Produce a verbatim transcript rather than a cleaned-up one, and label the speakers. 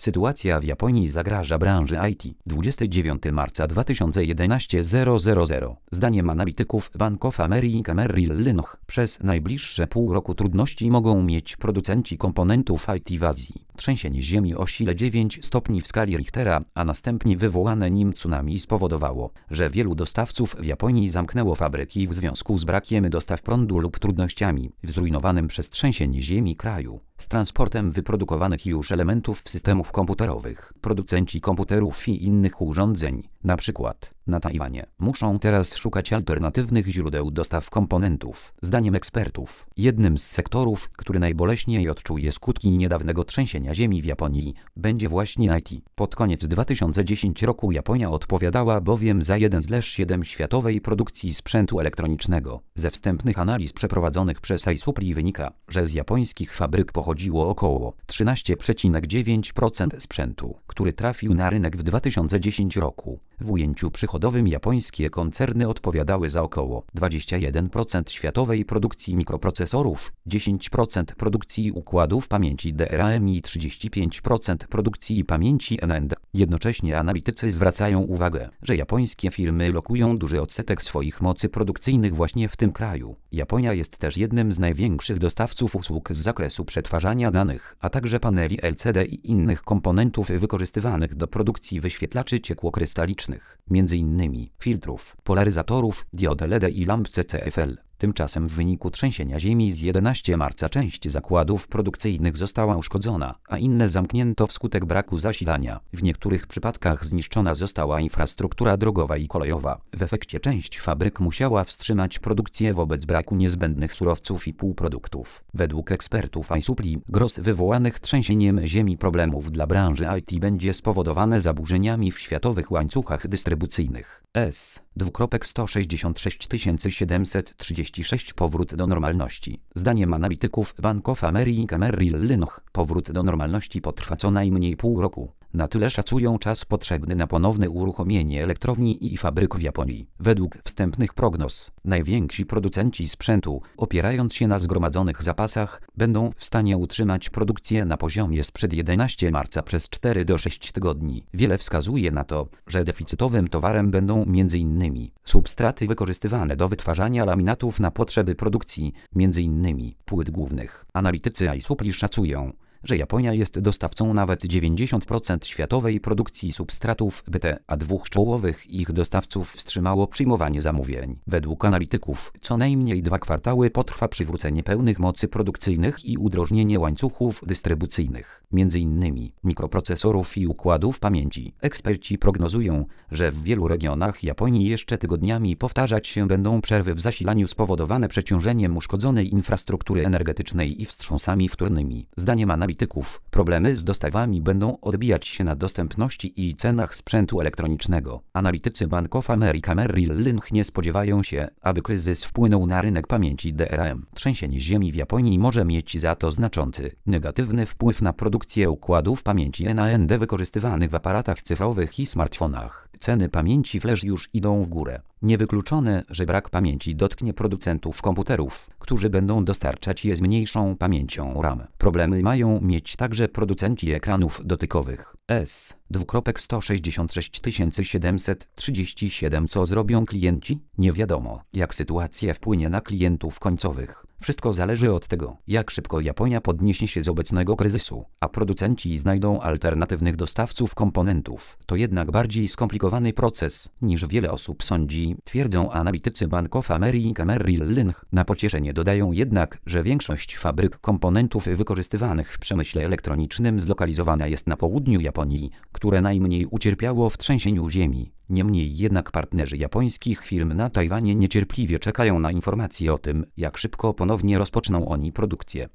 Speaker 1: Sytuacja w Japonii zagraża branży I T. dwudziestego dziewiątego marca dwa tysiące jedenastego Zdaniem analityków Bank of America Merrill Lynch przez najbliższe pół roku trudności mogą mieć producenci komponentów I T w Azji. Trzęsienie ziemi o sile dziewięć stopni w skali Richtera, a następnie wywołane nim tsunami spowodowało, że wielu dostawców w Japonii zamknęło fabryki w związku z brakiem dostaw prądu lub trudnościami w zrujnowanym przez trzęsienie ziemi kraju z transportem wyprodukowanych już elementów systemów komputerowych. Producenci komputerów i innych urządzeń, na przykład na Tajwanie, muszą teraz szukać alternatywnych źródeł dostaw komponentów. Zdaniem ekspertów, jednym z sektorów, który najboleśniej odczuje skutki niedawnego trzęsienia ziemi w Japonii, będzie właśnie I T. Pod koniec dwa tysiące dziesiątego roku Japonia odpowiadała bowiem za jeden z siedem światowej produkcji sprzętu elektronicznego. Ze wstępnych analiz przeprowadzonych przez iSupply wynika, że z japońskich fabryk pochodziło około trzynaście przecinek dziewięć procent sprzętu, który trafił na rynek w dwa tysiące dziesiątym roku. W ujęciu przychodowym japońskie koncerny odpowiadały za około dwadzieścia jeden procent światowej produkcji mikroprocesorów, dziesięć procent produkcji układów pamięci D R A M i trzydzieści pięć procent produkcji pamięci N A N D. Jednocześnie analitycy zwracają uwagę, że japońskie firmy lokują duży odsetek swoich mocy produkcyjnych właśnie w tym kraju. Japonia jest też jednym z największych dostawców usług z zakresu przetwarzania danych, a także paneli L C D i innych komponentów wykorzystywanych do produkcji wyświetlaczy ciekłokrystalicznych, między innymi filtrów, polaryzatorów, diod L E D i lamp C C F L. Tymczasem w wyniku trzęsienia ziemi z jedenastego marca część zakładów produkcyjnych została uszkodzona, a inne zamknięto wskutek braku zasilania. W niektórych przypadkach zniszczona została infrastruktura drogowa i kolejowa. W efekcie część fabryk musiała wstrzymać produkcję wobec braku niezbędnych surowców i półproduktów. Według ekspertów iSupply, gros wywołanych trzęsieniem ziemi problemów dla branży I T będzie spowodowane zaburzeniami w światowych łańcuchach dystrybucyjnych. S. sto sześćdziesiąt sześć tysięcy siedemset trzydzieści sześć Powrót do normalności. Zdaniem analityków Bank of America Merrill Lynch, powrót do normalności potrwa co najmniej pół roku. Na tyle szacują czas potrzebny na ponowne uruchomienie elektrowni i fabryk w Japonii. Według wstępnych prognoz, najwięksi producenci sprzętu, opierając się na zgromadzonych zapasach, będą w stanie utrzymać produkcję na poziomie sprzed jedenastego marca przez cztery do sześciu tygodni. Wiele wskazuje na to, że deficytowym towarem będą między innymi substraty wykorzystywane do wytwarzania laminatów na potrzeby produkcji, między innymi płyt głównych. Analitycy iSupply szacują, że Japonia jest dostawcą nawet dziewięćdziesiąt procent światowej produkcji substratów B T, a dwóch czołowych ich dostawców wstrzymało przyjmowanie zamówień. Według analityków co najmniej dwa kwartały potrwa przywrócenie pełnych mocy produkcyjnych i udrożnienie łańcuchów dystrybucyjnych, między innymi mikroprocesorów i układów pamięci. Eksperci prognozują, że w wielu regionach Japonii jeszcze tygodniami powtarzać się będą przerwy w zasilaniu spowodowane przeciążeniem uszkodzonej infrastruktury energetycznej i wstrząsami wtórnymi. Zdaniem analityków problemy z dostawami będą odbijać się na dostępności i cenach sprzętu elektronicznego. Analitycy Bank of America Merrill Lynch nie spodziewają się, aby kryzys wpłynął na rynek pamięci D R A M. Trzęsienie ziemi w Japonii może mieć za to znaczący, negatywny wpływ na produkcję układów pamięci N A N D wykorzystywanych w aparatach cyfrowych i smartfonach. Ceny pamięci flash już idą w górę. Niewykluczone, że brak pamięci dotknie producentów komputerów, którzy będą dostarczać je z mniejszą pamięcią RAM. Problemy mają mieć także producenci ekranów dotykowych. S. sto sześćdziesiąt sześć tysięcy siedemset trzydzieści siedem Co zrobią klienci? Nie wiadomo, jak sytuacja wpłynie na klientów końcowych. Wszystko zależy od tego, jak szybko Japonia podniesie się z obecnego kryzysu, a producenci znajdą alternatywnych dostawców komponentów. To jednak bardziej skomplikowany proces, niż wiele osób sądzi, twierdzą analitycy Bank of America Merrill Lynch. Na pocieszenie dodają jednak, że większość fabryk komponentów wykorzystywanych w przemyśle elektronicznym zlokalizowana jest na południu Japonii, które najmniej ucierpiało w trzęsieniu ziemi. Niemniej jednak partnerzy japońskich firm na Tajwanie niecierpliwie czekają na informacje o tym, jak szybko ponownie rozpoczną oni produkcję.